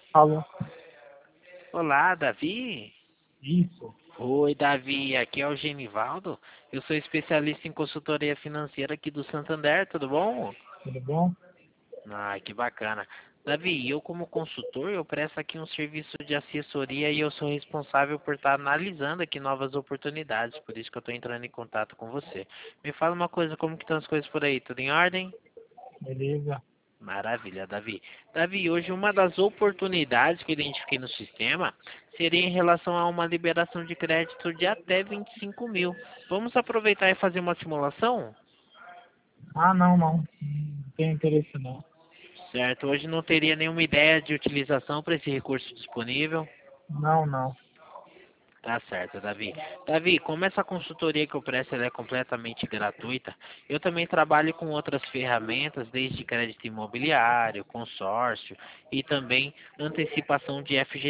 Alô? Olá, Davi. Isso. Oi, Davi. Aqui é o Genivaldo. Eu sou especialista em consultoria financeira aqui do Santander. Tudo bom? Tudo bom? Ah, que bacana. Davi, eu como consultor, eu presto aqui um serviço de assessoria e eu sou responsável por estar analisando aqui novas oportunidades. Por isso que eu estou entrando em contato com você. Me fala uma coisa, como que estão as coisas por aí? Tudo em ordem? Beleza. Maravilha, Davi. Davi, hoje uma das oportunidades que eu identifiquei no sistema seria em relação a uma liberação de crédito de até 25 mil. Vamos aproveitar e fazer uma simulação? Ah, não, não. Não tem interesse não. Certo, hoje não teria nenhuma ideia de utilização para esse recurso disponível. Não, não. Tá certo, Davi. Davi, como essa consultoria que eu presto ela é completamente gratuita, eu também trabalho com outras ferramentas, desde crédito imobiliário, consórcio e também antecipação de FGTS.